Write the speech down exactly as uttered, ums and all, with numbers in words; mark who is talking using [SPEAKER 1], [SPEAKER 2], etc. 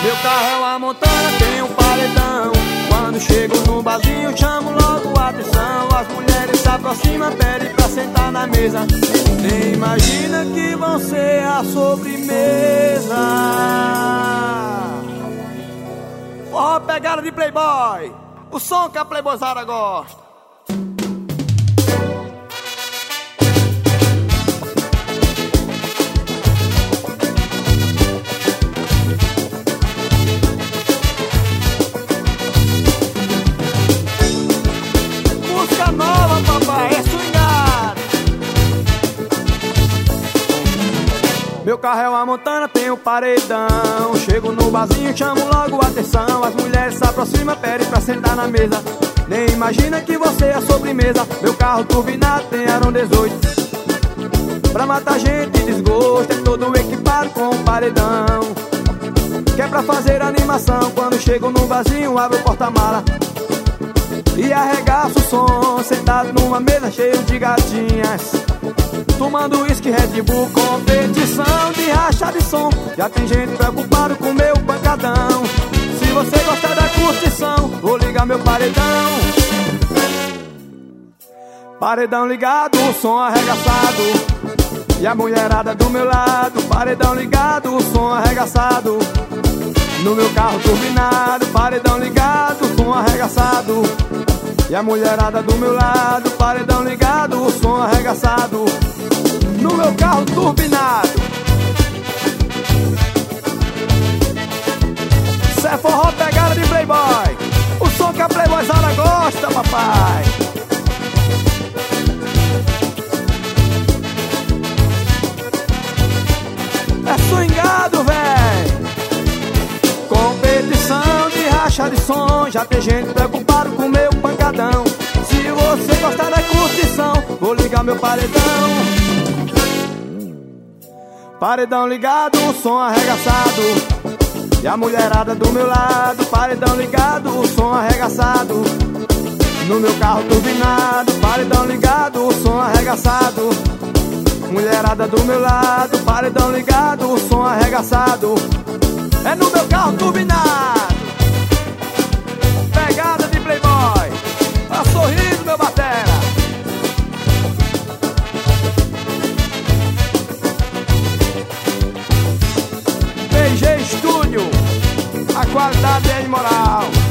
[SPEAKER 1] Meu carro é uma montana, tem um paredão. Quando chego no barzinho, chamo logo a atenção. As mulheres se aproximam, pedem pra sentar na mesa. Nem imagina que vão ser a sobremesa. Forró pegada de playboy, o som que a playboyzada gosta. Música nova, papai, é swingado. Meu carro é uma montana, tem um paredão. Chego no barzinho, chamo logo a atenção. As mulheres se aproximam, pedem pra sentar na mesa. Nem imagina que você é a sobremesa. Meu carro turbinado tem Aron dezoito. Pra matar gente de desgosto, é todo equipado com um paredão. Que é pra fazer animação. Quando chego no barzinho, abro o porta-mala e arregaço o som, sentado numa mesa cheio de gatinhas, tomando uísque, Red Bull, competição de racha de som. Já tem gente preocupada com meu pancadão. Se você gostar da curtição, vou ligar meu paredão. Paredão ligado, o som arregaçado, e a mulherada do meu lado. Paredão ligado, o som arregaçado, no meu carro turbinado. Paredão ligado, o som arregaçado, e a mulherada do meu lado. Paredão ligado, o som arregaçado, no meu carro turbinado. Cê é forró pegada de playboy, o som que a playboyzada gosta, papai. É swingado, véi. Competição de racha de som. Já tem gente preocupado com meu pancadão. Se você gostar da curtição, vou ligar meu paredão. Paredão ligado, o som arregaçado, e a mulherada do meu lado. Paredão ligado, o som arregaçado, no meu carro turbinado. Paredão ligado, o som arregaçado, mulherada do meu lado. Paredão ligado, o som arregaçado, é no meu carro turbinado. Pegada de playboy, tá sorrindo, meu batera. P G Estúdio, a qualidade é imoral.